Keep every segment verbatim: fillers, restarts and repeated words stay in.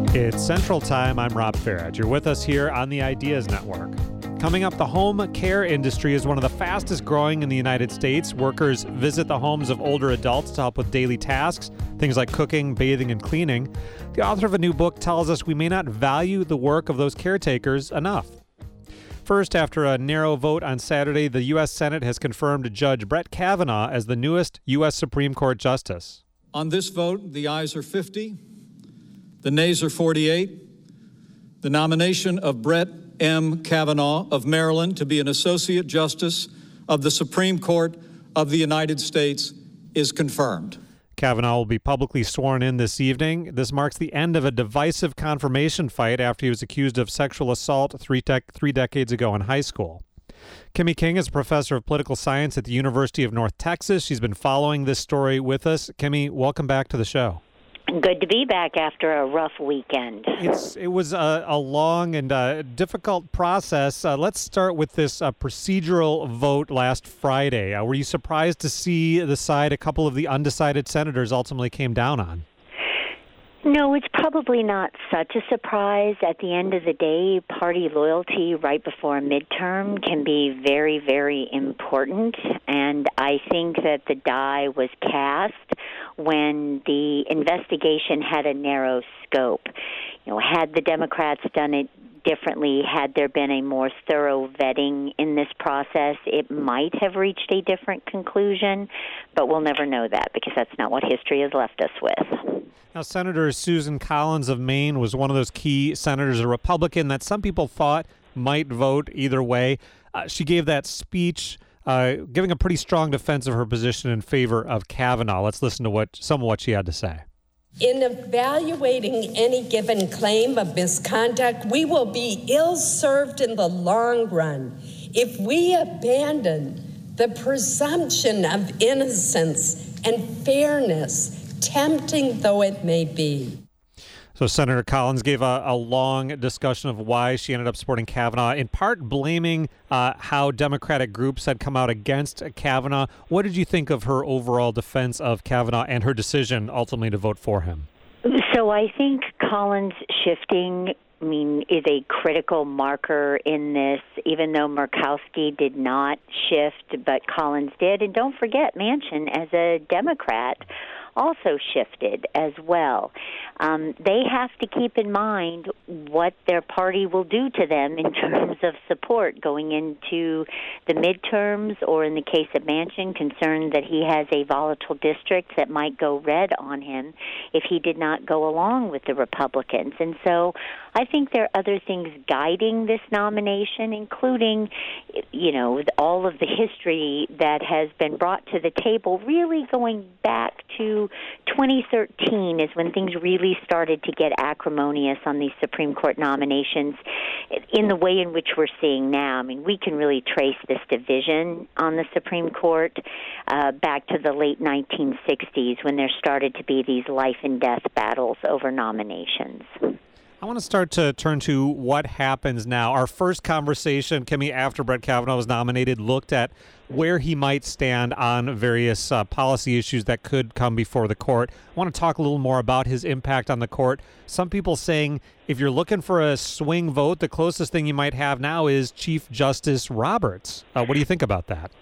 It's Central Time. I'm Rob Farage. You're with us here on the Ideas Network. Coming up, the home care industry is one of the fastest growing in the United States. Workers visit the homes of older adults to help with daily tasks, things like cooking, bathing, and cleaning. The author of a new book tells us we may not value the work of those caretakers enough. First, after a narrow vote on Saturday, the U S Senate has confirmed Judge Brett Kavanaugh as the newest U S Supreme Court justice. On this vote, the ayes are fifty, the nays are forty-eight. The nomination of Brett M. Kavanaugh of Maryland to be an Associate Justice of the Supreme Court of the United States is confirmed. Kavanaugh will be publicly sworn in this evening. This marks the end of a divisive confirmation fight after he was accused of sexual assault three, dec- three decades ago in high school. Kimmy King is a professor of political science at the University of North Texas. She's been following this story with us. Kimmy, welcome back to the show. Good to be back after a rough weekend. It's It was a, a long and uh, difficult process. Uh, let's start with this uh, procedural vote last Friday. Uh, were you surprised to see the side a couple of the undecided senators ultimately came down on? No, it's probably not such a surprise. At the end of the day, party loyalty right before a midterm can be very, very important. And I think that the die was cast when the investigation had a narrow scope. You know, had the Democrats done it differently, had there been a more thorough vetting in this process, it might have reached a different conclusion, but we'll never know that because that's not what history has left us with. Now, Senator Susan Collins of Maine was one of those key senators, a Republican that some people thought might vote either way. Uh, she gave that speech uh, giving a pretty strong defense of her position in favor of Kavanaugh. Let's listen to what some of what she had to say. In evaluating any given claim of misconduct, we will be ill-served in the long run if we abandon the presumption of innocence and fairness, tempting though it may be. So Senator Collins gave a, a long discussion of why she ended up supporting Kavanaugh, in part blaming uh, how Democratic groups had come out against Kavanaugh. What did you think of her overall defense of Kavanaugh and her decision ultimately to vote for him? So I think Collins shifting I mean, is a critical marker in this, even though Murkowski did not shift, but Collins did. And don't forget, Manchin, as a Democrat, also shifted as well. Um, they have to keep in mind what their party will do to them in terms of support going into the midterms, or in the case of Manchin, concerned that he has a volatile district that might go red on him if he did not go along with the Republicans. And so I think there are other things guiding this nomination, including, you know, all of the history that has been brought to the table, really going back to twenty thirteen is when things really started to get acrimonious on these Supreme Court nominations in the way in which we're seeing now. I mean, we can really trace this division on the Supreme Court uh, back to the late nineteen sixties when there started to be these life and death battles over nominations. I want to start to turn to what happens now. Our first conversation, Kimmy, after Brett Kavanaugh was nominated, looked at where he might stand on various uh, policy issues that could come before the court. I want to talk a little more about his impact on the court. Some people saying if you're looking for a swing vote, the closest thing you might have now is Chief Justice Roberts. Uh, what do you think about that?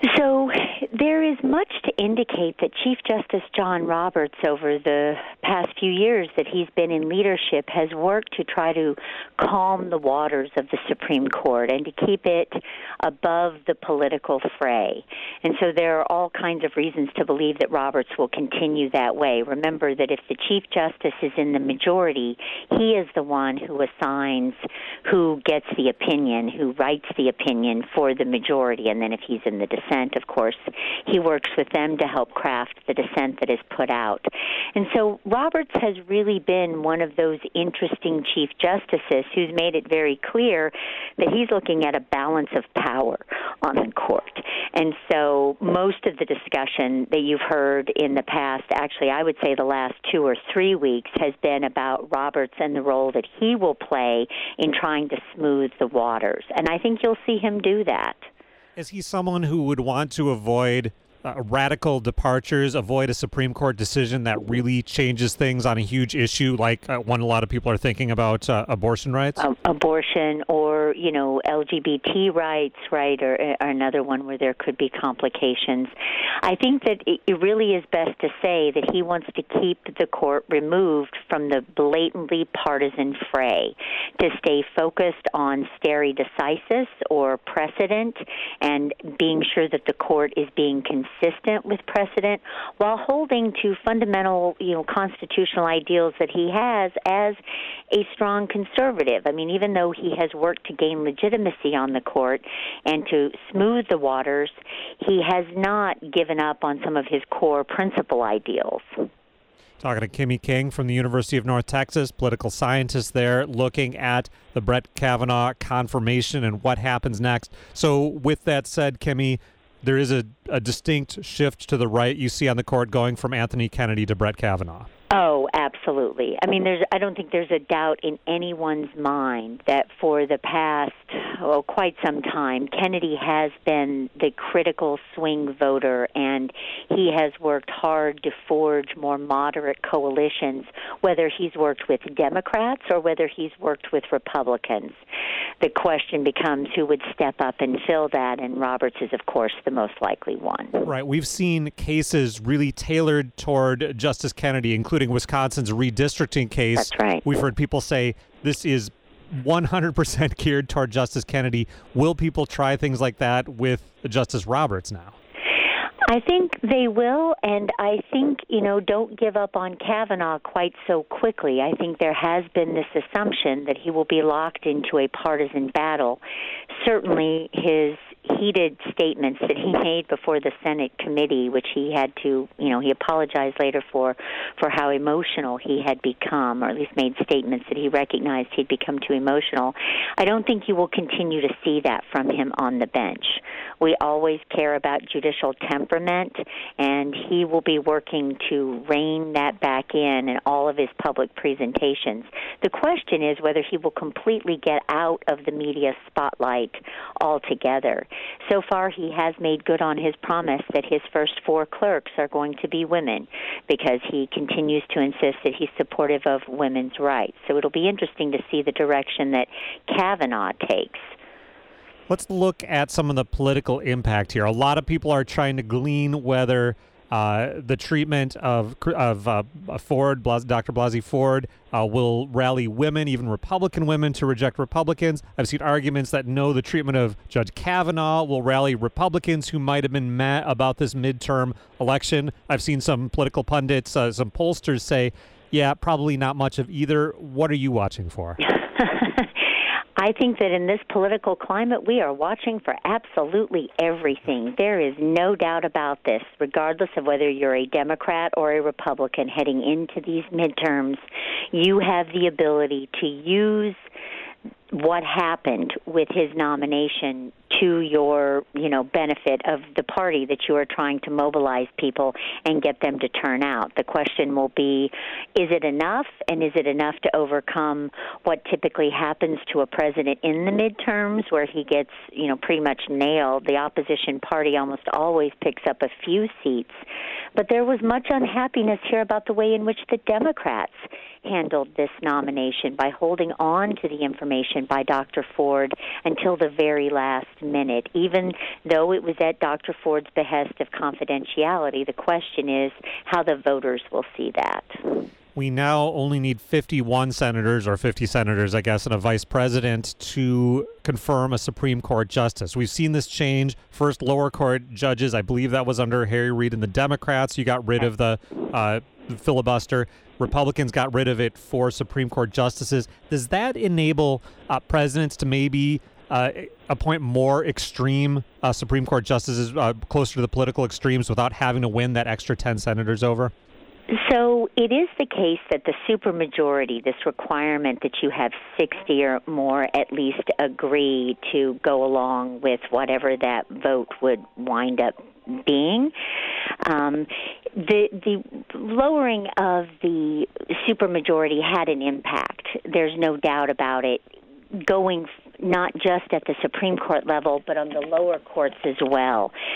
So there is much to indicate that Chief Justice John Roberts, over the past few years that he's been in leadership, has worked to try to calm the waters of the Supreme Court and to keep it above the political fray. And so there are all kinds of reasons to believe that Roberts will continue that way. Remember that if the Chief Justice is in the majority, he is the one who assigns who gets the opinion, who writes the opinion for the majority. And then if he's in the dissent, of course, he works with them to help craft the dissent that is put out. And so Roberts has really been one of those interesting Chief Justices who's made it very clear that he's looking at a balance of power on the court. And so most of the discussion that you've heard in the past, actually I would say the last two or three weeks, has been about Roberts and the role that he will play in trying to smooth the waters. And I think you'll see him do that. Is he someone who would want to avoid uh, radical departures, avoid a Supreme Court decision that really changes things on a huge issue like uh, one a lot of people are thinking about uh, abortion rights? Uh, abortion or, you know, L G B T rights, right, or, or another one where there could be complications. I think that it really is best to say that he wants to keep the court removed from the blatantly partisan fray, to stay focused on stare decisis or precedent and being sure that the court is being consistent with precedent while holding to fundamental, you know, constitutional ideals that he has as a strong conservative. I mean, even though he has worked to gain legitimacy on the court and to smooth the waters, he has not given up on some of his core principal ideals. Talking to Kimmy King from the University of North Texas, political scientist there, looking at the Brett Kavanaugh confirmation and what happens next. So with that said, Kimmy, there is a, a distinct shift to the right you see on the court going from Anthony Kennedy to Brett Kavanaugh. Oh, absolutely. I mean, there's. I don't think there's a doubt in anyone's mind that for the past, oh, quite some time, Kennedy has been the critical swing voter, and he has worked hard to forge more moderate coalitions, whether he's worked with Democrats or whether he's worked with Republicans. The question becomes who would step up and fill that, and Roberts is, of course, the most likely one. Right. We've seen cases really tailored toward Justice Kennedy, including Wisconsin's redistricting case. That's right. We've heard people say this is one hundred percent geared toward Justice Kennedy. Will people try things like that with Justice Roberts now? I think they will, and I think, you know, don't give up on Kavanaugh quite so quickly. I think there has been this assumption that he will be locked into a partisan battle. Certainly his heated statements that he made before the Senate committee, which he had to, you know, he apologized later for, for how emotional he had become, or at least made statements that he recognized he'd become too emotional. I don't think you will continue to see that from him on the bench. We always care about judicial temperament, and he will be working to rein that back in in all of his public presentations. The question is whether he will completely get out of the media spotlight altogether. So far, he has made good on his promise that his first four clerks are going to be women, because he continues to insist that he's supportive of women's rights. So it'll be interesting to see the direction that Kavanaugh takes. Let's look at some of the political impact here. A lot of people are trying to glean whether uh, the treatment of of uh, Ford, Blas, Doctor Blasey Ford, uh, will rally women, even Republican women, to reject Republicans. I've seen arguments that no, the treatment of Judge Kavanaugh will rally Republicans who might have been mad about this midterm election. I've seen some political pundits, uh, some pollsters say, yeah, probably not much of either. What are you watching for? I think that in this political climate, we are watching for absolutely everything. There is no doubt about this, regardless of whether you're a Democrat or a Republican heading into these midterms. You have the ability to use what happened with his nomination to your, you know, benefit of the party that you are trying to mobilize people and get them to turn out. The question will be, is it enough, and is it enough to overcome what typically happens to a president in the midterms where he gets, you know, pretty much nailed? The opposition party almost always picks up a few seats. But there was much unhappiness here about the way in which the Democrats handled this nomination by holding on to the information by Doctor Ford until the very last minute. Even though it was at Doctor Ford's behest of confidentiality, the question is how the voters will see that. We now only need fifty-one senators, or fifty senators, I guess, and a vice president to confirm a Supreme Court justice. We've seen this change. First, lower court judges, I believe that was under Harry Reid and the Democrats. You got rid of the uh, filibuster. Republicans got rid of it for Supreme Court justices. Does that enable uh, presidents to maybe uh, appoint more extreme uh, Supreme Court justices uh, closer to the political extremes without having to win that extra ten senators over? So it is the case that the supermajority, this requirement that you have sixty or more at least agree to go along with whatever that vote would wind up being. Um, the the lowering of the supermajority had an impact. There's no doubt about it, going not just at the Supreme Court level, but on the lower courts as well.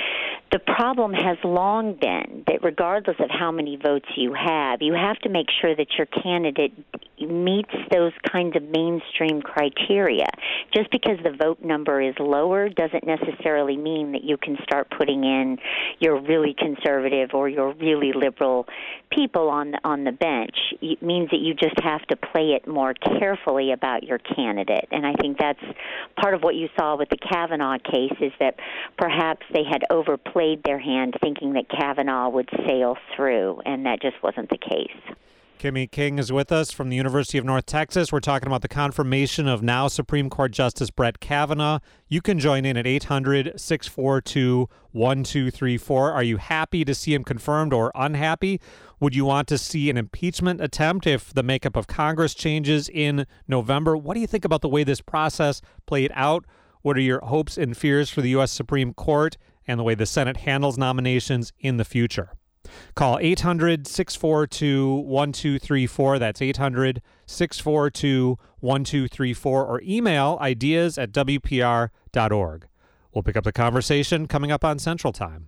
the problem has long been that regardless of how many votes you have, you have to make sure that your candidate meets those kinds of mainstream criteria. Just because the vote number is lower doesn't necessarily mean that you can start putting in your really conservative or your really liberal people on the, on the bench. It means that you just have to play it more carefully about your candidate. And I think that's part of what you saw with the Kavanaugh case, is that perhaps they had overplayed their hand thinking that Kavanaugh would sail through, and that just wasn't the case. Kimmy King is with us from the University of North Texas. We're talking about the confirmation of now Supreme Court Justice Brett Kavanaugh. You can join in at eight hundred, six four two, one two three four. Are you happy to see him confirmed or unhappy? Would you want to see an impeachment attempt if the makeup of Congress changes in November? What do you think about the way this process played out? What are your hopes and fears for the U S Supreme Court and the way the Senate handles nominations in the future? Call eight hundred, six four two, one two three four. That's eight hundred, six four two, one two three four. Or email ideas at W P R dot org. We'll pick up the conversation coming up on Central Time.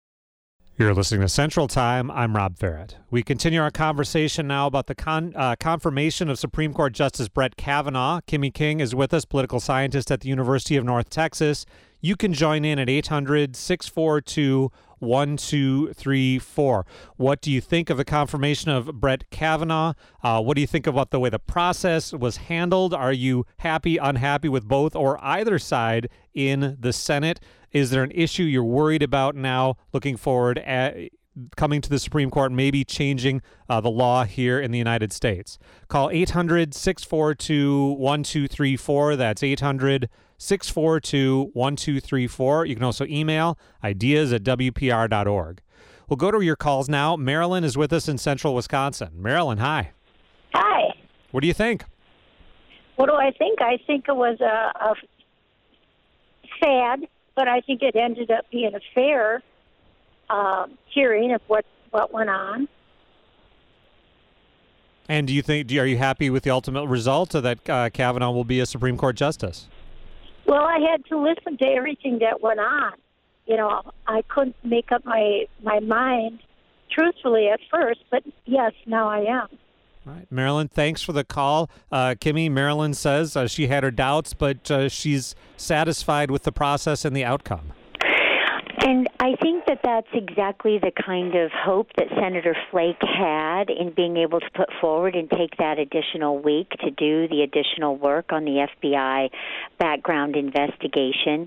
You're listening to Central Time. I'm Rob Ferret. We continue our conversation now about the con- uh, confirmation of Supreme Court Justice Brett Kavanaugh. Kimmy King is with us, political scientist at the University of North Texas. You can join in at eight hundred, six four two, one two three four. What do you think of the confirmation of Brett Kavanaugh? Uh, what do you think about the way the process was handled? Are you happy, unhappy with both or either side in the Senate? Is there an issue you're worried about now, looking forward at coming to the Supreme Court, maybe changing uh, the law here in the United States? Call eight hundred, six four two, one two three four. That's eight hundred, six four two, one two three four. You can also email ideas at W P R dot org. We'll go to your calls now. Marilyn is with us in central Wisconsin. Marilyn, hi. Hi. What do you think? What do I think? I think it was a, a sad, but I think it ended up being a fair uh, hearing of what, what went on. And do you think, do, are you happy with the ultimate result, or that uh, Kavanaugh will be a Supreme Court justice? Well, I had to listen to everything that went on. You know, I couldn't make up my, my mind truthfully at first, but yes, now I am. All right, Marilyn, thanks for the call. Uh, Kimmy, Marilyn says uh, she had her doubts, but uh, she's satisfied with the process and the outcome. And I think that that's exactly the kind of hope that Senator Flake had in being able to put forward and take that additional week to do the additional work on the F B I background investigation.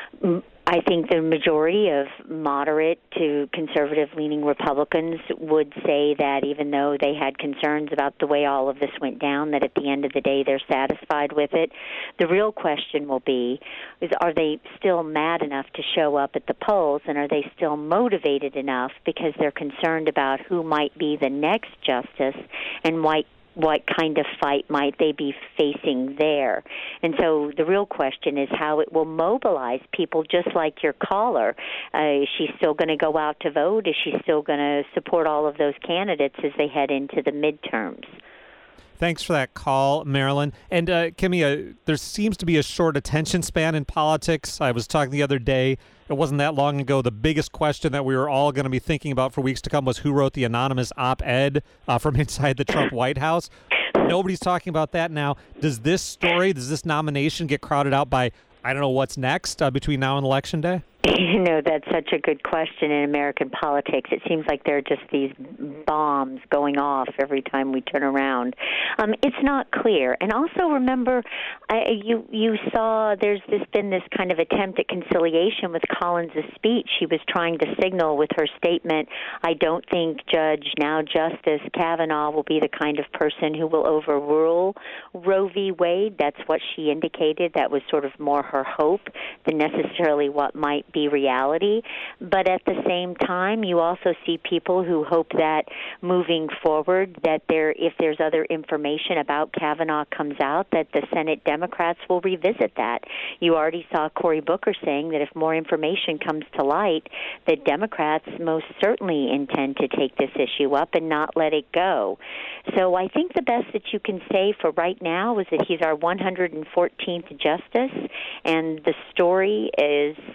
I think the majority of moderate to conservative-leaning Republicans would say that even though they had concerns about the way all of this went down, that at the end of the day they're satisfied with it. The real question will be, is are they still mad enough to show up at the polls, and are they still motivated enough because they're concerned about who might be the next justice and why what kind of fight might they be facing there? And so the real question is how it will mobilize people just like your caller. Uh, is she still going to go out to vote? Is she still going to support all of those candidates as they head into the midterms? Thanks for that call, Marilyn. And uh, Kimmy, uh, there seems to be a short attention span in politics. I was talking the other day, it wasn't that long ago, the biggest question that we were all going to be thinking about for weeks to come was who wrote the anonymous op-ed uh, from inside the Trump White House. Nobody's talking about that now. Does this story, does this nomination get crowded out by, I don't know, what's next uh, between now and Election Day? You know, that's such a good question in American politics. It seems like there are just these bombs going off every time we turn around. Um, it's not clear. And also remember, I, you you saw there's this, been this kind of attempt at conciliation with Collins' speech. She was trying to signal with her statement, I don't think Judge, now Justice Kavanaugh, will be the kind of person who will overrule Roe v. Wade. That's what she indicated. That was sort of more her hope than necessarily what might be reality. But at the same time, you also see people who hope that moving forward, that there, if there's other information about Kavanaugh comes out, that the Senate Democrats will revisit that. You already saw Cory Booker saying that if more information comes to light, that Democrats most certainly intend to take this issue up and not let it go. So I think the best that you can say for right now is that he's our one hundred fourteenth justice, and the story is still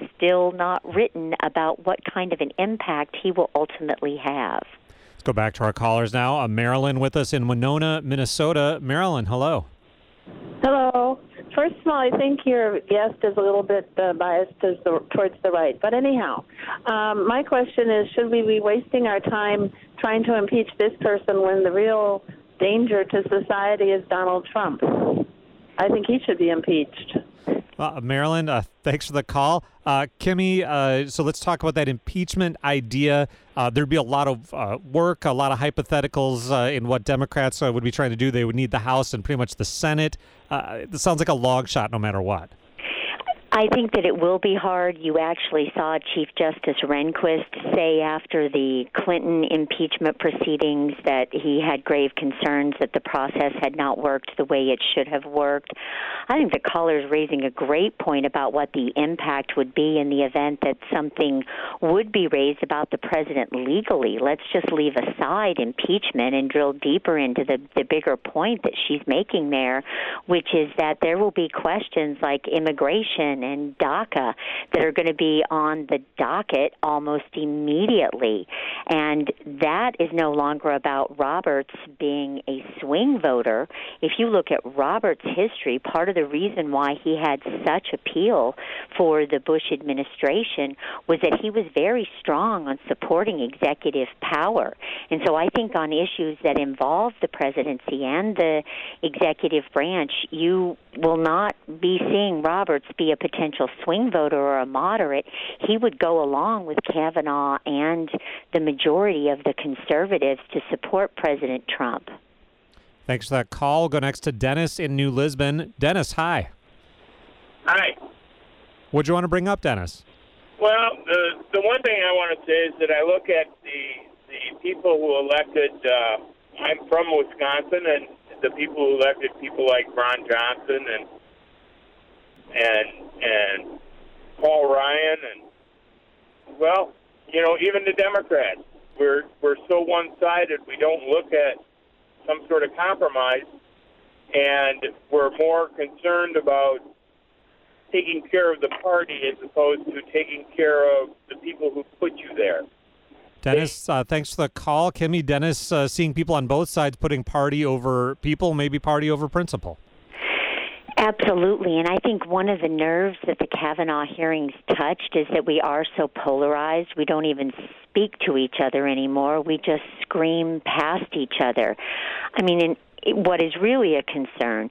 still not written about what kind of an impact he will ultimately have. Let's go back to our callers now. Uh, Marilyn with us in Winona, Minnesota. Marilyn, hello. Hello. First of all, I think your guest is a little bit uh, biased as the, towards the right. But anyhow, um, my question is, should we be wasting our time trying to impeach this person when the real danger to society is Donald Trump? I think he should be impeached. Uh, Marilyn, uh, thanks for the call. Uh, Kimmy, uh, so let's talk about that impeachment idea. Uh, there'd be a lot of uh, work, a lot of hypotheticals uh, in what Democrats uh, would be trying to do. They would need the House and pretty much the Senate. Uh, it sounds like a long shot no matter what. I think that it will be hard. You actually saw Chief Justice Rehnquist say after the Clinton impeachment proceedings that he had grave concerns that the process had not worked the way it should have worked. I think the caller is raising a great point about what the impact would be in the event that something would be raised about the president legally. Let's just leave aside impeachment and drill deeper into the, the bigger point that she's making there, which is that there will be questions like immigration and DACA that are going to be on the docket almost immediately. And that is no longer about Roberts being a swing voter. If you look at Roberts' history, part of the reason why he had such appeal for the Bush administration was that he was very strong on supporting executive power. And so I think on issues that involve the presidency and the executive branch, you will not be seeing Roberts be a potential swing voter or a moderate. He would go along with Kavanaugh and the majority of the conservatives to support President Trump. Thanks for that call. We'll go next to Dennis in New Lisbon. Dennis, hi. Hi. What'd you want to bring up, Dennis? Well, the the one thing I want to say is that I look at the the people who elected. Uh, I'm from Wisconsin, and the people who elected people like Ron Johnson and and and Paul Ryan, and well, you know, even the Democrats. We're we're so one-sided. We don't look at some sort of compromise, and we're more concerned about taking care of the party as opposed to taking care of the people who put you there. Dennis, uh, thanks for the call. Kimmy, Dennis, uh, seeing people on both sides putting party over people, maybe party over principle. Absolutely, and I think one of the nerves that the Kavanaugh hearings touched is that we are so polarized. We don't even speak to each other anymore. We just scream past each other. I mean, and what is really a concern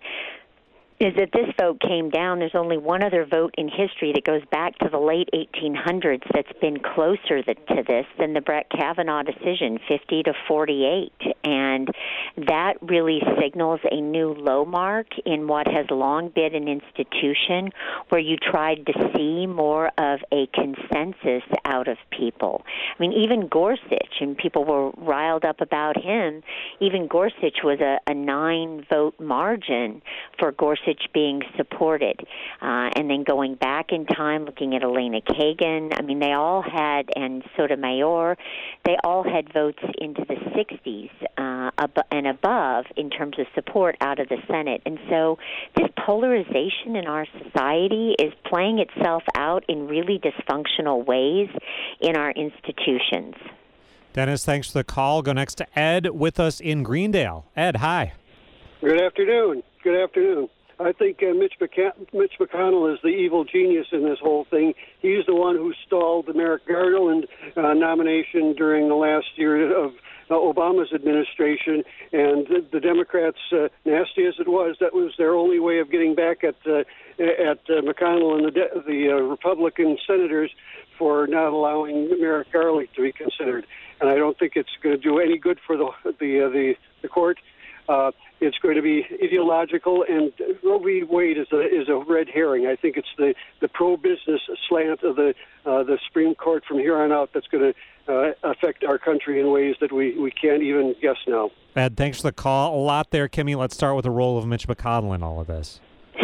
is that this vote came down. There's only one other vote in history that goes back to the late eighteen hundreds that's been closer to this than the Brett Kavanaugh decision, fifty to forty-eight. And that really signals a new low mark in what has long been an institution where you tried to see more of a consensus out of people. I mean, even Gorsuch, and people were riled up about him, even Gorsuch was a, a nine-vote margin for Gorsuch being supported. Uh, and then going back in time, looking at Elena Kagan, I mean, they all had, and Sotomayor, they all had votes into the sixties uh, ab- and above in terms of support out of the Senate. And so this polarization in our society is playing itself out in really dysfunctional ways in our institutions. Dennis, thanks for the call. Go next to Ed with us in Greendale. Ed, hi. Good afternoon. Good afternoon. I think uh, Mitch, McC- Mitch McConnell is the evil genius in this whole thing. He's the one who stalled the Merrick Garland uh, nomination during the last year of uh, Obama's administration, and the, the Democrats, uh, nasty as it was, that was their only way of getting back at uh, at uh, McConnell and the, de- the uh, Republican senators for not allowing Merrick Garland to be considered. And I don't think it's going to do any good for the the uh, the, the court. Uh, it's going to be ideological, and Roe v. Wade is a is a red herring. I think it's the, the pro-business slant of the uh, the Supreme Court from here on out that's going to uh, affect our country in ways that we, we can't even guess now. Ed, thanks for the call. A lot there, Kimmy. Let's start with the role of Mitch McConnell in all of this. So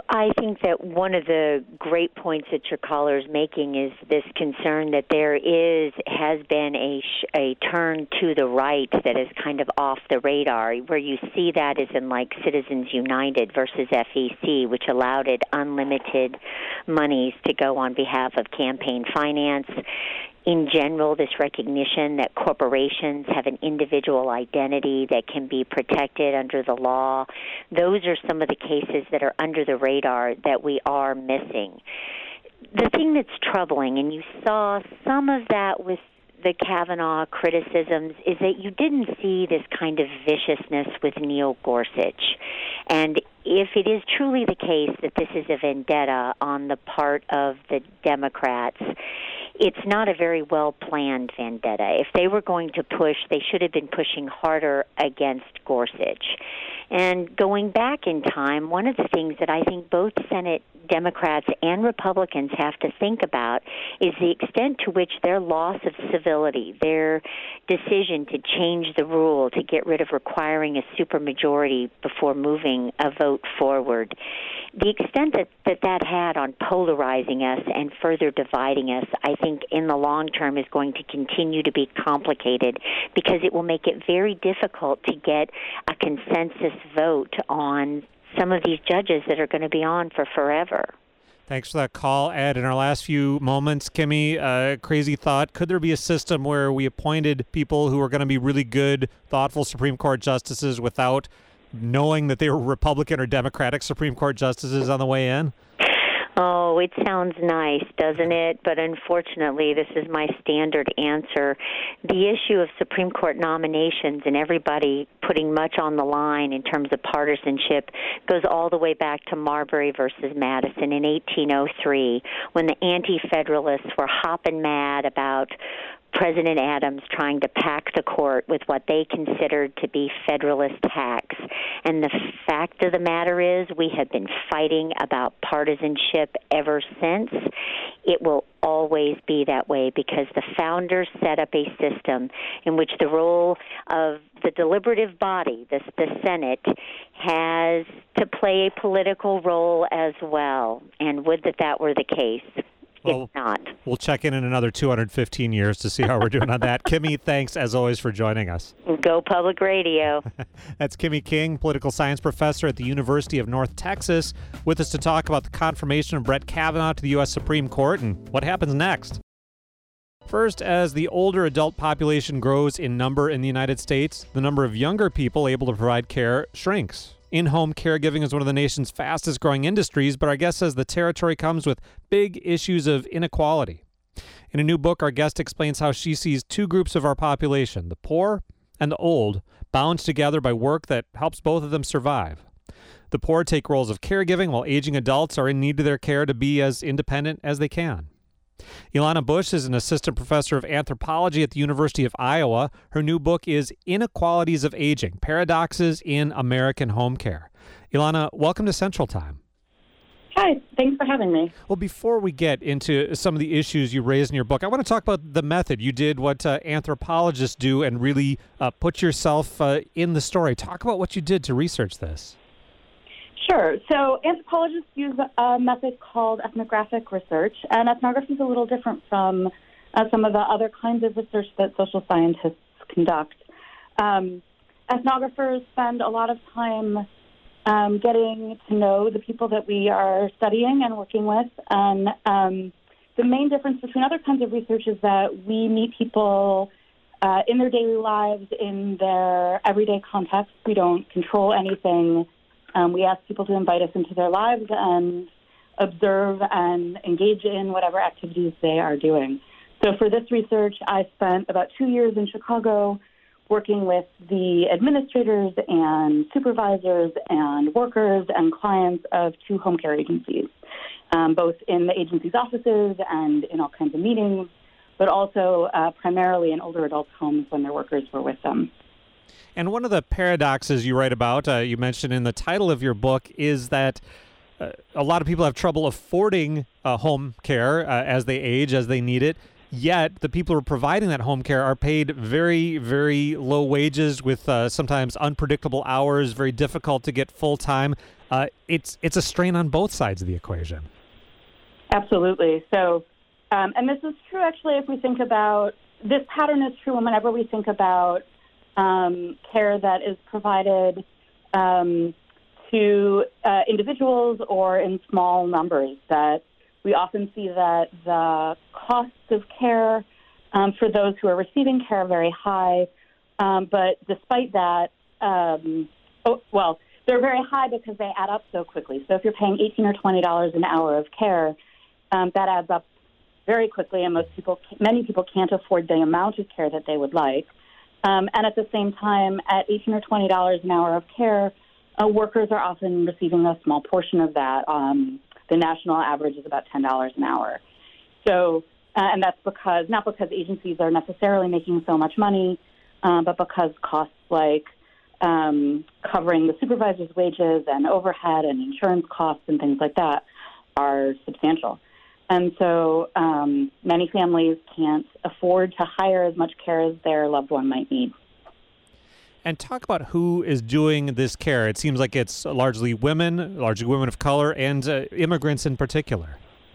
I think that one of the great points that your caller is making is this concern that there is has been a sh- a turn to the right that is kind of off the radar. Where you see that is in like Citizens United versus F E C, which allowed it unlimited monies to go on behalf of campaign finance. In general, this recognition that corporations have an individual identity that can be protected under the law, those are some of the cases that are under the radar that we are missing. The thing that's troubling, and you saw some of that with the Kavanaugh criticisms, is that you didn't see this kind of viciousness with Neil Gorsuch. And if it is truly the case that this is a vendetta on the part of the Democrats, it's not a very well-planned vendetta. If they were going to push, they should have been pushing harder against Gorsuch. And going back in time, one of the things that I think both Senate Democrats and Republicans have to think about is the extent to which their loss of civility, their decision to change the rule to get rid of requiring a supermajority before moving a vote forward, the extent that, that that had on polarizing us and further dividing us, I think in the long term is going to continue to be complicated because it will make it very difficult to get a consensus vote on some of these judges that are going to be on for forever. Thanks for that call, Ed. In our last few moments, Kimmy, uh, crazy thought. Could there be a system where we appointed people who are going to be really good, thoughtful Supreme Court justices without knowing that they were Republican or Democratic Supreme Court justices on the way in? Oh, it sounds nice, doesn't it? But unfortunately, this is my standard answer. The issue of Supreme Court nominations and everybody putting much on the line in terms of partisanship goes all the way back to Marbury versus Madison in eighteen oh three, when the anti-federalists were hopping mad about President Adams trying to pack the court with what they considered to be Federalist hacks. And the fact of the matter is we have been fighting about partisanship ever since. It will always be that way because the founders set up a system in which the role of the deliberative body, the, the Senate, has to play a political role as well. And would that that were the case. Well, it's not. We'll check in in another two hundred fifteen years to see how we're doing on that. Kimmy, thanks as always for joining us. Go Public Radio. That's Kimmy King, political science professor at the University of North Texas, with us to talk about the confirmation of Brett Kavanaugh to the U S Supreme Court and what happens next. First, as the older adult population grows in number in the United States, the number of younger people able to provide care shrinks. In-home caregiving is one of the nation's fastest growing industries, but our guest says the territory comes with big issues of inequality. In a new book, our guest explains how she sees two groups of our population, the poor and the old, bound together by work that helps both of them survive. The poor take roles of caregiving while aging adults are in need of their care to be as independent as they can. Ilana Bush is an assistant professor of anthropology at the University of Iowa. Her new book is Inequalities of Aging, Paradoxes in American Home Care. Ilana, welcome to Central Time. Hi, thanks for having me. Well, before we get into some of the issues you raised in your book, I want to talk about the method. You did what uh, anthropologists do and really uh, put yourself uh, in the story. Talk about what you did to research this. Sure. So anthropologists use a method called ethnographic research, and ethnography is a little different from uh, some of the other kinds of research that social scientists conduct. Um, ethnographers spend a lot of time um, getting to know the people that we are studying and working with, and um, the main difference between other kinds of research is that we meet people uh, in their daily lives, in their everyday context. We don't control anything. Um, we ask people to invite us into their lives and observe and engage in whatever activities they are doing. So for this research, I spent about two years in Chicago working with the administrators and supervisors and workers and clients of two home care agencies, um, both in the agency's offices and in all kinds of meetings, but also uh, primarily in older adults' homes when their workers were with them. And one of the paradoxes you write about, uh, you mentioned in the title of your book, is that uh, a lot of people have trouble affording uh, home care uh, as they age, as they need it. Yet the people who are providing that home care are paid very, very low wages with uh, sometimes unpredictable hours, very difficult to get full time. Uh, it's it's a strain on both sides of the equation. Absolutely. So, um, and this is true actually if we think about, this pattern is true whenever we think about um, care that is provided um, to uh, individuals or in small numbers, that we often see that the costs of care um, for those who are receiving care are very high. Um, but despite that, um, oh, well, they're very high because they add up so quickly. So if you're paying eighteen or twenty dollars an hour of care, um, that adds up very quickly, and most people, many people can't afford the amount of care that they would like. Um, and at the same time, at eighteen or twenty dollars an hour of care, uh, workers are often receiving a small portion of that. Um, The national average is about ten dollars an hour. So, uh, and that's because, not because agencies are necessarily making so much money, uh, but because costs like um, covering the supervisor's wages and overhead and insurance costs and things like that are substantial. And so um, many families can't afford to hire as much care as their loved one might need. And talk about who is doing this care. It seems like it's largely women, largely women of color, and uh, immigrants in particular.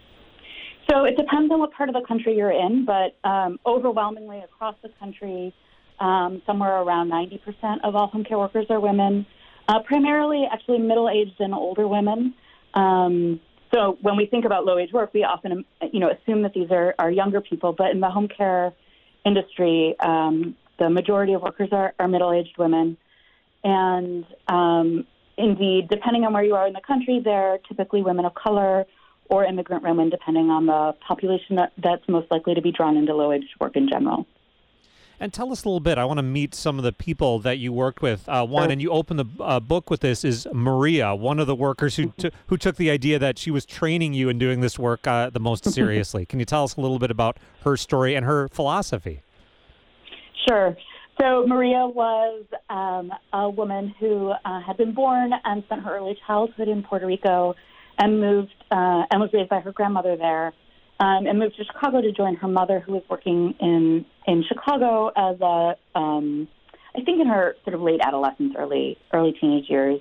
So it depends on what part of the country you're in, but um, overwhelmingly across the country, um, somewhere around ninety percent of all home care workers are women, uh, primarily actually middle-aged and older women. Um, so when we think about low-wage work, we often you know, assume that these are, are younger people, but in the home care industry, um, the majority of workers are, are middle-aged women. And um, indeed, depending on where you are in the country, they're typically women of color or immigrant women, depending on the population that, that's most likely to be drawn into low-wage work in general. And tell us a little bit. I want to meet some of the people that you worked with. Uh, one, sure. And you open the uh, book with this, is Maria, one of the workers who t- who took the idea that she was training you in doing this work uh, the most seriously. Can you tell us a little bit about her story and her philosophy? Sure. So Maria was um, a woman who uh, had been born and spent her early childhood in Puerto Rico and moved uh, and was raised by her grandmother there, um, and moved to Chicago to join her mother, who was working in, in Chicago as a, um, I think in her sort of late adolescence, early early teenage years.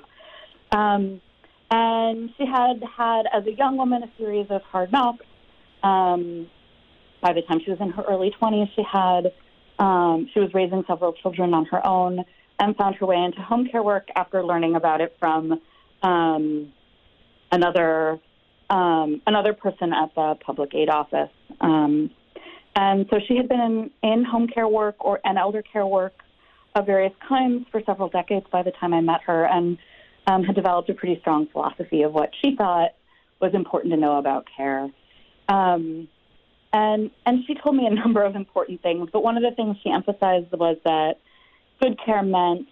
Um, and she had had, as a young woman, a series of hard knocks. Um, by the time she was in her early twenties, she had Um, she was raising several children on her own and found her way into home care work after learning about it from um, another um, another person at the public aid office. Um, and so she had been in, in home care work or and elder care work of various kinds for several decades by the time I met her, and um, had developed a pretty strong philosophy of what she thought was important to know about care. Um, And and she told me a number of important things, but one of the things she emphasized was that good care meant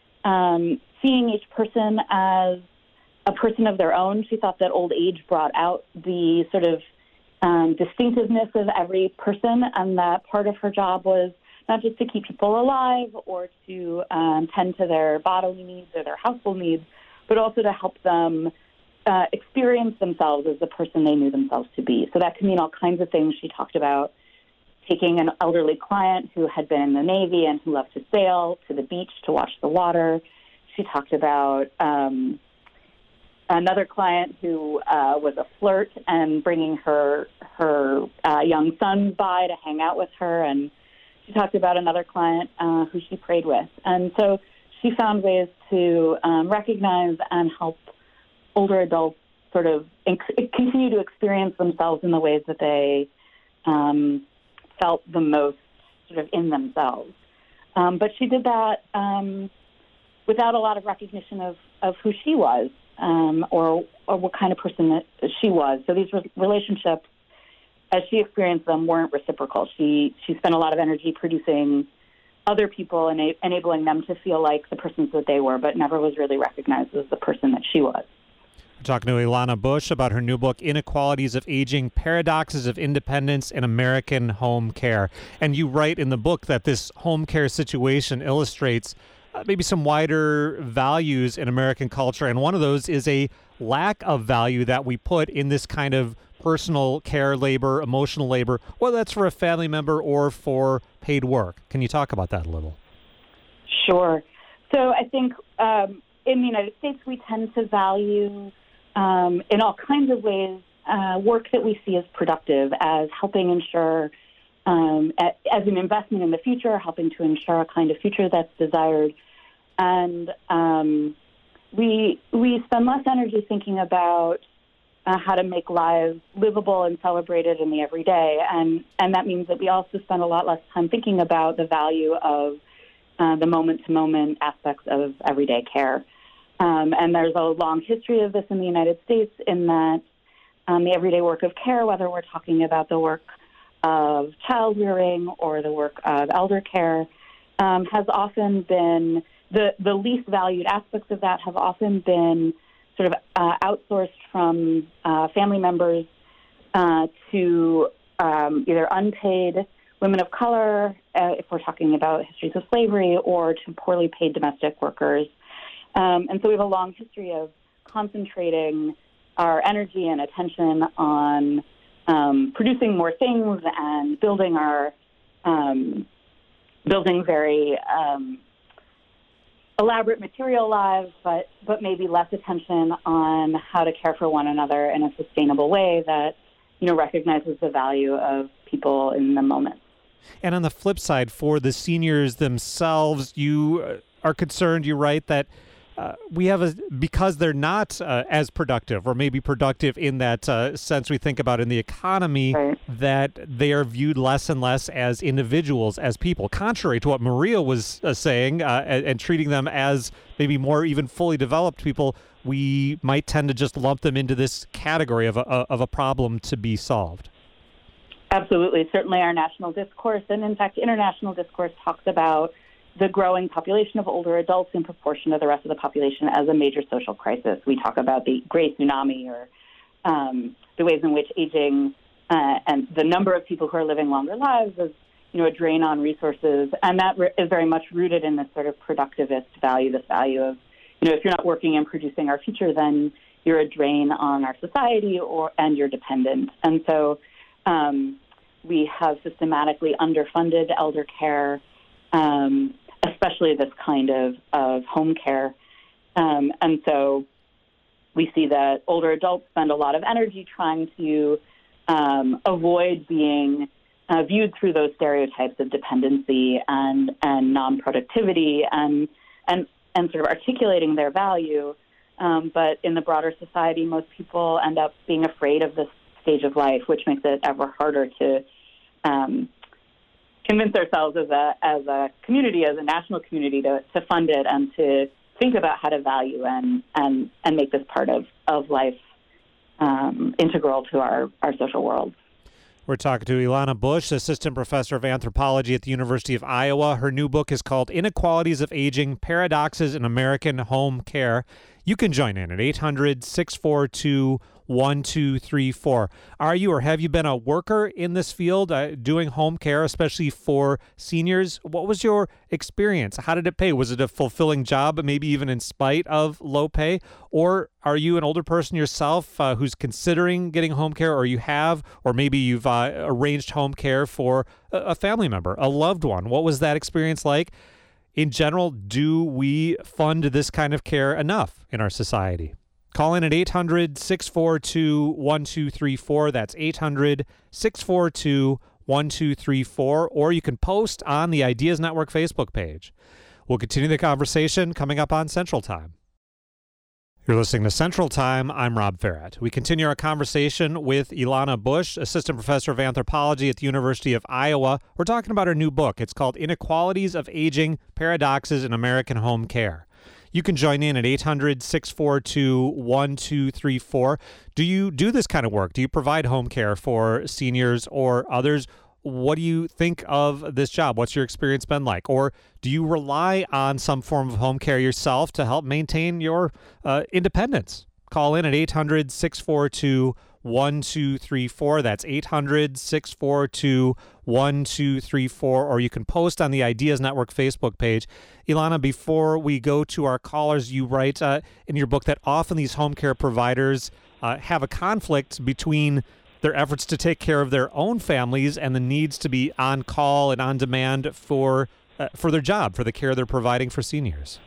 um, seeing each person as a person of their own. She thought that old age brought out the sort of um, distinctiveness of every person, and that part of her job was not just to keep people alive or to um, tend to their bodily needs or their household needs, but also to help them uh, experience themselves as the person they knew themselves to be. So that can mean all kinds of things. She talked about taking an elderly client who had been in the Navy and who loved to sail to the beach to watch the water. She talked about um, another client who uh, was a flirt and bringing her her uh, young son by to hang out with her. And she talked about another client uh, who she prayed with. And so she found ways to um, recognize and help older adults sort of inc- continue to experience themselves in the ways that they um, felt the most sort of in themselves. Um, but she did that um, without a lot of recognition of, of who she was um, or, or what kind of person that she was. So these re- relationships, as she experienced them, weren't reciprocal. She she spent a lot of energy producing other people and ena- enabling them to feel like the persons that they were, but never was really recognized as the person that she was. We're talking to Ilana Bush about her new book, Inequalities of Aging, Paradoxes of Independence in American Home Care. And you write in the book that this home care situation illustrates uh, maybe some wider values in American culture. And one of those is a lack of value that we put in this kind of personal care labor, emotional labor, whether that's for a family member or for paid work. Can you talk about that a little? Sure. So I think um, in the United States, we tend to value um, in all kinds of ways uh, work that we see as productive, as helping ensure, um, as an investment in the future, helping to ensure a kind of future that's desired. And um, we we spend less energy thinking about uh, how to make lives livable and celebrated in the everyday. And, and that means that we also spend a lot less time thinking about the value of uh, the moment-to-moment aspects of everyday care. Um, and there's a long history of this in the United States in that um, the everyday work of care, whether we're talking about the work of child rearing or the work of elder care, um, has often been, the, the least valued aspects of that have often been sort of uh, outsourced from uh, family members uh, to um, either unpaid women of color, uh, if we're talking about histories of slavery, or to poorly paid domestic workers. Um, and so we have a long history of concentrating our energy and attention on um, producing more things and building our um, building very um, elaborate material lives, but but maybe less attention on how to care for one another in a sustainable way that, you know, recognizes the value of people in the moment. And on the flip side, for the seniors themselves, you are concerned, you write, that uh, we have a, because they're not uh, as productive, or maybe productive in that uh, sense we think about in the economy, right, that they are viewed less and less as individuals, as people, contrary to what Maria was uh, saying, uh, and, and treating them as maybe more even fully developed people. We might tend to just lump them into this category of a, of a problem to be solved. Absolutely. Certainly our national discourse, and in fact international discourse, talks about the growing population of older adults in proportion to the rest of the population as a major social crisis. We talk about the gray tsunami, or um, the ways in which aging uh, and the number of people who are living longer lives is, you know, a drain on resources. And that re- is very much rooted in this sort of productivist value, this value of, you know, if you're not working and producing our future, then you're a drain on our society, or and you're dependent. And so Um, we have systematically underfunded elder care, um, especially this kind of, of home care. Um, and so we see that older adults spend a lot of energy trying to um, avoid being uh, viewed through those stereotypes of dependency and, and non-productivity and, and, and sort of articulating their value. Um, but in the broader society, most people end up being afraid of this stage of life, which makes it ever harder to um, convince ourselves as a as a community, as a national community, to, to fund it and to think about how to value and and, and make this part of, of life um, integral to our, our social world. We're talking to Ilana Bush, assistant professor of anthropology at the University of Iowa. Her new book is called Inequalities of Aging, Paradoxes in American Home Care. You can join in at eight hundred, six four two, one two three four. Are you or have you been a worker in this field, uh, doing home care, especially for seniors? What was your experience? How did it pay? Was it a fulfilling job, maybe even in spite of low pay? Or are you an older person yourself uh, who's considering getting home care, or you have, or maybe you've uh, arranged home care for a, a family member, a loved one? What was that experience like? In general, do we fund this kind of care enough in our society? Call in at eight hundred, six four two, one two three four. That's eight hundred, six four two, one two three four. Or you can post on the Ideas Network Facebook page. We'll continue the conversation coming up on Central Time. You're listening to Central Time. I'm Rob Farrett. We continue our conversation with Ilana Bush, assistant professor of anthropology at the University of Iowa. We're talking about her new book. It's called Inequalities of Aging, Paradoxes in American Home Care. You can join in at eight hundred, six four two, one two three four. Do you do this kind of work? Do you provide home care for seniors or others? What do you think of this job? What's your experience been like? Or do you rely on some form of home care yourself to help maintain your uh, independence? Call in at eight hundred, six four two, one two three four. That's eight hundred, six four two, one two three four. Or you can post on the Ideas Network Facebook page. Ilana, before we go to our callers, you write uh, in your book that often these home care providers uh, have a conflict between their efforts to take care of their own families and the needs to be on call and on demand for uh, for their job, for the care they're providing for seniors?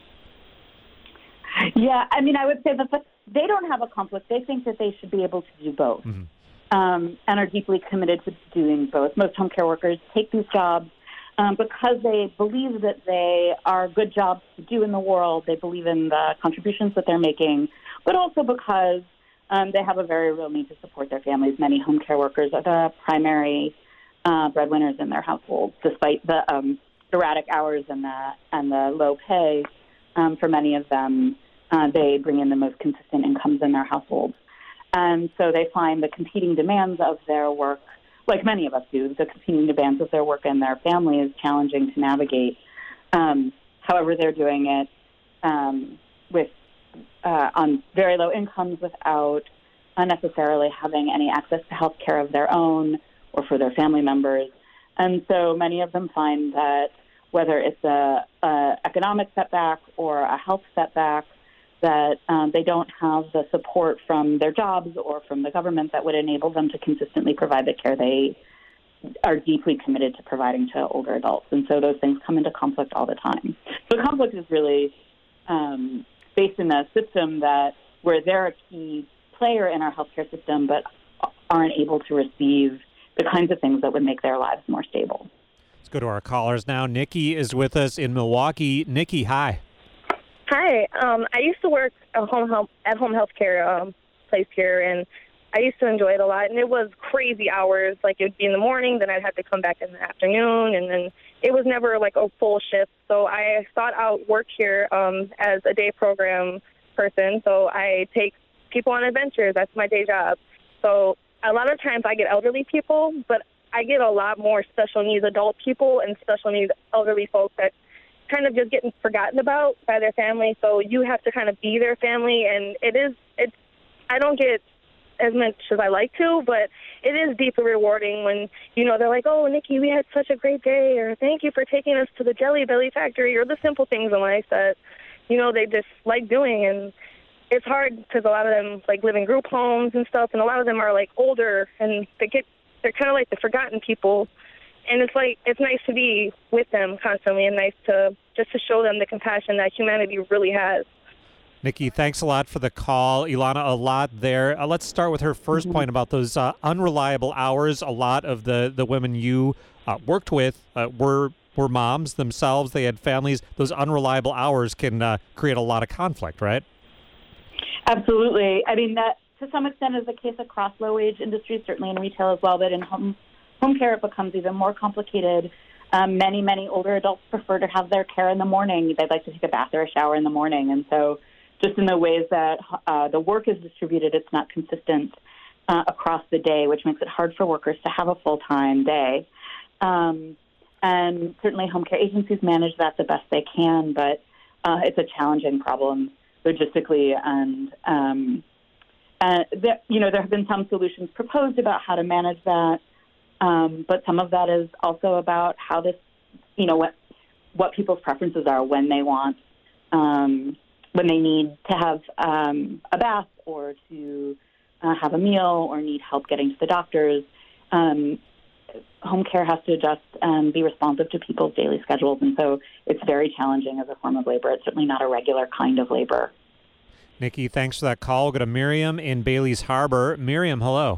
Yeah, I mean, I would say that the, they don't have a conflict. They think that they should be able to do both, mm-hmm. um, and are deeply committed to doing both. Most home care workers take these jobs um, because they believe that they are good jobs to do in the world. They believe in the contributions that they're making, but also because um, they have a very real need to support their families. Many home care workers are the primary uh, breadwinners in their households, despite the um, erratic hours and the and the low pay. Um, for many of them, uh, they bring in the most consistent incomes in their households. And so they find the competing demands of their work, like many of us do, the competing demands of their work and their family is challenging to navigate. Um, however, they're doing it um, with uh, on very low incomes without unnecessarily having any access to health care of their own or for their family members. And so many of them find that whether it's a, a economic setback or a health setback, that um, they don't have the support from their jobs or from the government that would enable them to consistently provide the care they are deeply committed to providing to older adults. And so those things come into conflict all the time. So conflict is really um, based in a system that where they're a key player in our healthcare system, but aren't able to receive the kinds of things that would make their lives more stable. Let's go to our callers now. Nikki is with us in Milwaukee. Nikki, hi. Hi. Um, I used to work at home health, at home health care um, place here, and I used to enjoy it a lot. And it was crazy hours. Like, it would be in the morning, then I'd have to come back in the afternoon, and then it was never like a full shift. So I sought out work here um, as a day program person. So I take people on adventures. That's my day job. So a lot of times I get elderly people, but I get a lot more special needs adult people and special needs elderly folks that kind of just getting forgotten about by their family. So you have to kind of be their family, and it is, it's, I don't get as much as I like to, but it is deeply rewarding when, you know, they're like, oh, Nikki, we had such a great day, or thank you for taking us to the Jelly Belly factory, or the simple things in life that, you know, they just like doing. And it's hard because a lot of them like live in group homes and stuff, and a lot of them are like older, and they get, they're kind of like the forgotten people. And it's like, it's nice to be with them constantly, and nice to just to show them the compassion that humanity really has. Nikki, thanks a lot for the call. Ilana, a lot there. Uh, let's start with her first mm-hmm. point about those uh, unreliable hours. A lot of the, the women you uh, worked with uh, were were moms themselves. They had families. Those unreliable hours can uh, create a lot of conflict, right? Absolutely. I mean, that to some extent is the case across low-wage industries, certainly in retail as well, but in home home care it becomes even more complicated. Um, many, many older adults prefer to have their care in the morning. They'd like to take a bath or a shower in the morning. And so just in the ways that uh, the work is distributed, it's not consistent uh, across the day, which makes it hard for workers to have a full-time day. Um, and certainly home care agencies manage that the best they can, but uh, it's a challenging problem logistically. And, um, uh, there, you know, there have been some solutions proposed about how to manage that. Um, but some of that is also about how this, you know, what what people's preferences are when they want, um, when they need to have um, a bath or to uh, have a meal or need help getting to the doctors. Um, home care has to adjust and be responsive to people's daily schedules, and so it's very challenging as a form of labor. It's certainly not a regular kind of labor. Nikki, thanks for that call. We'll go to Miriam in Bailey's Harbor. Miriam, hello.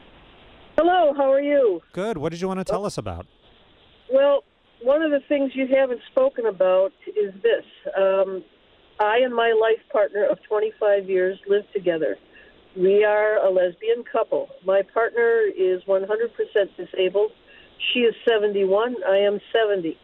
Hello, how are you? Good. What did you want to tell us about? Well, one of the things you haven't spoken about is this. Um, I and my life partner of twenty-five years live together. We are a lesbian couple. My partner is one hundred percent disabled. She is seventy-one. I am seventy.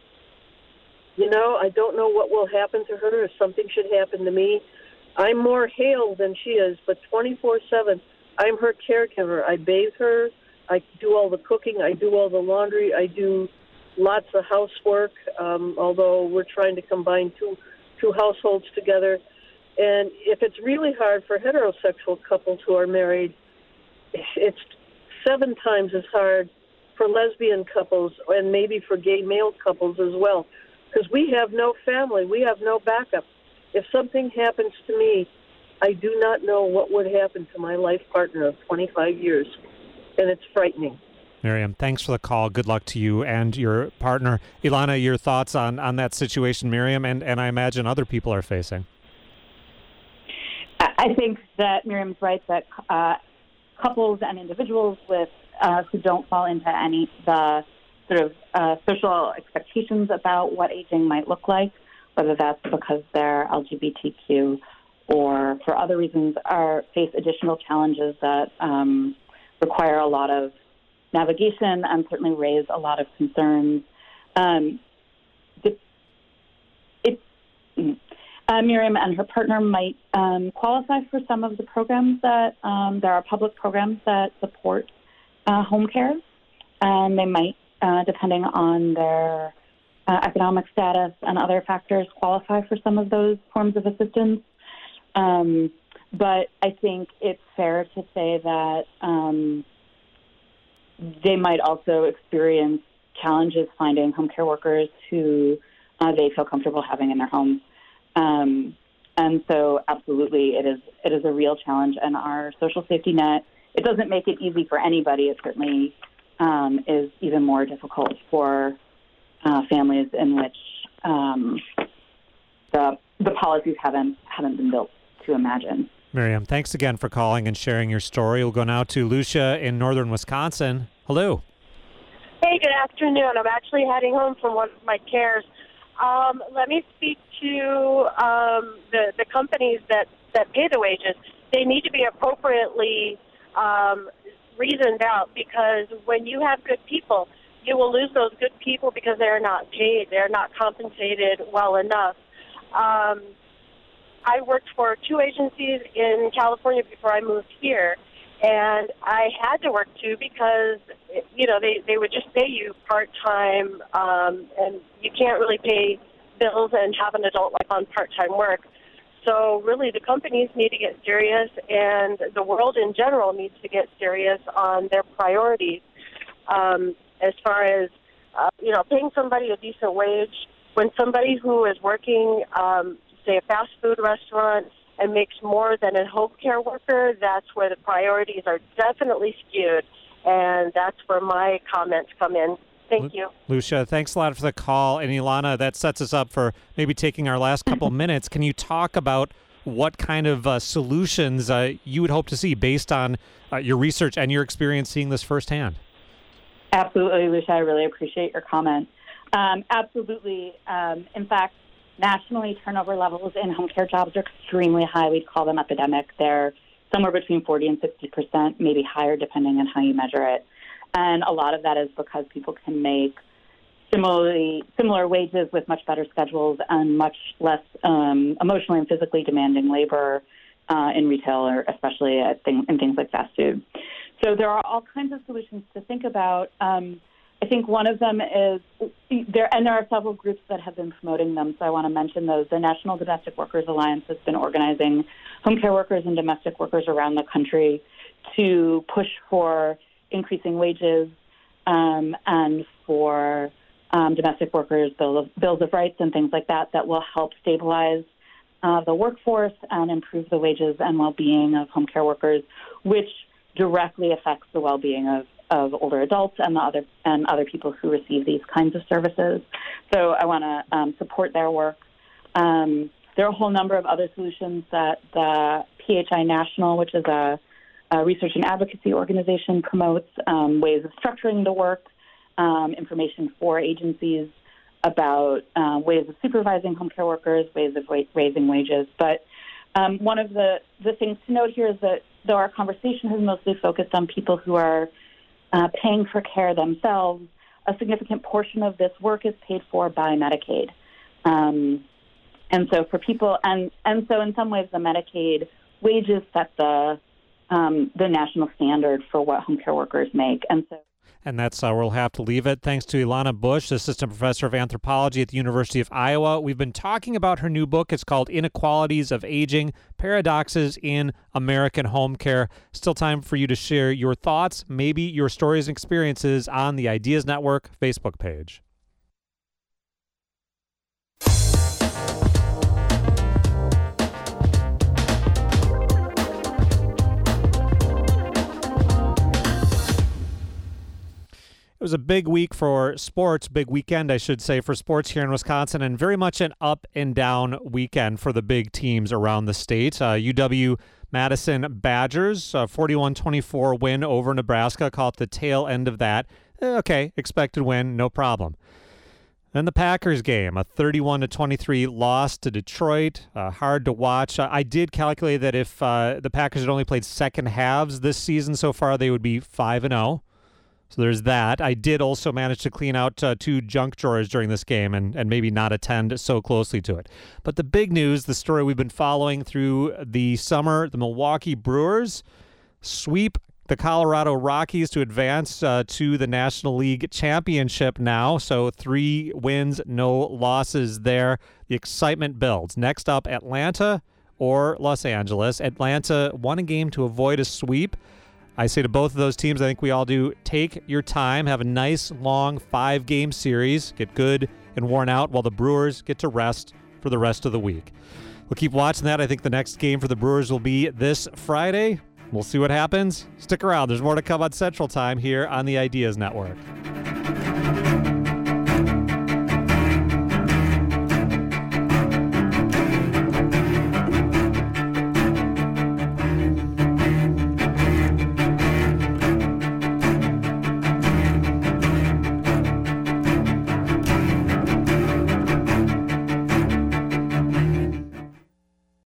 You know, I don't know what will happen to her if something should happen to me. I'm more hale than she is, but twenty-four seven, I'm her caregiver. I bathe her. I do all the cooking. I do all the laundry. I do lots of housework, um, although we're trying to combine two two households together. And if it's really hard for heterosexual couples who are married, it's seven times as hard for lesbian couples and maybe for gay male couples as well, because we have no family. We have no backup. If something happens to me, I do not know what would happen to my life partner of twenty-five years. and it's frightening. Miriam, thanks for the call. Good luck to you and your partner. Ilana, your thoughts on, on that situation Miriam and, and I imagine other people are facing? I think that Miriam's right that uh, couples and individuals with uh, who don't fall into any of the sort of uh, social expectations about what aging might look like, whether that's because they're L G B T Q or for other reasons, are face additional challenges that um, require a lot of navigation and certainly raise a lot of concerns. Um, it, it, uh, Miriam and her partner might um, qualify for some of the programs that um, there are public programs that support uh, home care, and they might, uh, depending on their uh, economic status and other factors, qualify for some of those forms of assistance. Um, but I think it's fair to say that um, they might also experience challenges finding home care workers who uh, they feel comfortable having in their homes. Um, and so absolutely it is it is a real challenge. And our social safety net, it doesn't make it easy for anybody. It certainly um, is even more difficult for uh, families in which um, the the policies haven't haven't been built to imagine. Miriam, thanks again for calling and sharing your story. We'll go now to Lucia in northern Wisconsin. Hello. Hey, good afternoon. I'm actually heading home from one of my cares. Um, let me speak to um, the, the companies that, that pay the wages. They need to be appropriately um, reasoned out, because when you have good people, you will lose those good people because they're not paid. They're not compensated well enough. Um, I worked for two agencies in California before I moved here, and I had to work two because, you know, they, they would just pay you part-time, um, and you can't really pay bills and have an adult life on part-time work. So really the companies need to get serious, and the world in general needs to get serious on their priorities. Um, as far as, uh, you know, paying somebody a decent wage, when somebody who is working, um, say, a fast food restaurant and makes more than a home care worker, that's where the priorities are definitely skewed, and that's where my comments come in. Thank you. Lucia, thanks a lot for the call. And Ilana, that sets us up for maybe taking our last couple minutes. Can you talk about what kind of uh, solutions uh, you would hope to see based on uh, your research and your experience seeing this firsthand? Absolutely, Lucia. I really appreciate your comment. Um, absolutely. Um, in fact, nationally, turnover levels in home care jobs are extremely high. We'd call them epidemic. They're somewhere between forty and sixty percent, maybe higher depending on how you measure it. And a lot of that is because people can make similarly similar wages with much better schedules and much less um, emotionally and physically demanding labor uh, in retail, or especially at thing, in things like fast food. So there are all kinds of solutions to think about. Um, I think one of them is there, and there are several groups that have been promoting them, so I want to mention those. The National Domestic Workers Alliance has been organizing home care workers and domestic workers around the country to push for increasing wages um, and for um, domestic workers' bill of, bills of rights and things like that that will help stabilize uh, the workforce and improve the wages and well-being of home care workers, which directly affects the well-being of of older adults and the other and other people who receive these kinds of services. So I want to um, support their work. Um, there are a whole number of other solutions that the P H I National, which is a, a research and advocacy organization, promotes, um, ways of structuring the work, um, information for agencies about uh, ways of supervising home care workers, ways of wa- raising wages. But um, one of the, the things to note here is that though our conversation has mostly focused on people who are Uh, paying for care themselves, a significant portion of this work is paid for by Medicaid. Um, and so for people, and, and so in some ways the Medicaid wages set the, um, the national standard for what home care workers make. And so And that's uh, where we'll have to leave it. Thanks to Ilana Bush, Assistant Professor of Anthropology at the University of Iowa. We've been talking about her new book. It's called Inequalities of Aging, Paradoxes in American Home Care. Still time for you to share your thoughts, maybe your stories and experiences on the Ideas Network Facebook page. a big week for sports, big weekend, I should say, for sports here in Wisconsin, and very much an up and down weekend for the big teams around the state. Uh, U W-Madison Badgers, a forty-one twenty-four win over Nebraska, caught the tail end of that. Eh, okay, expected win, no problem. Then the Packers game, a thirty-one to twenty-three loss to Detroit. Uh, hard to watch. Uh, I did calculate that if uh, the Packers had only played second halves this season so far, they would be five and oh. So there's that. I did also manage to clean out uh, two junk drawers during this game and, and maybe not attend so closely to it. But the big news, the story we've been following through the summer, the Milwaukee Brewers sweep the Colorado Rockies to advance uh, to the National League Championship now. So three wins, no losses there. The excitement builds. Next up, Atlanta or Los Angeles. Atlanta won a game to avoid a sweep. I say to both of those teams, I think we all do, take your time, have a nice, long five-game series, get good and worn out while the Brewers get to rest for the rest of the week. We'll keep watching that. I think the next game for the Brewers will be this Friday. We'll see what happens. Stick around. There's more to come on Central Time here on the Ideas Network.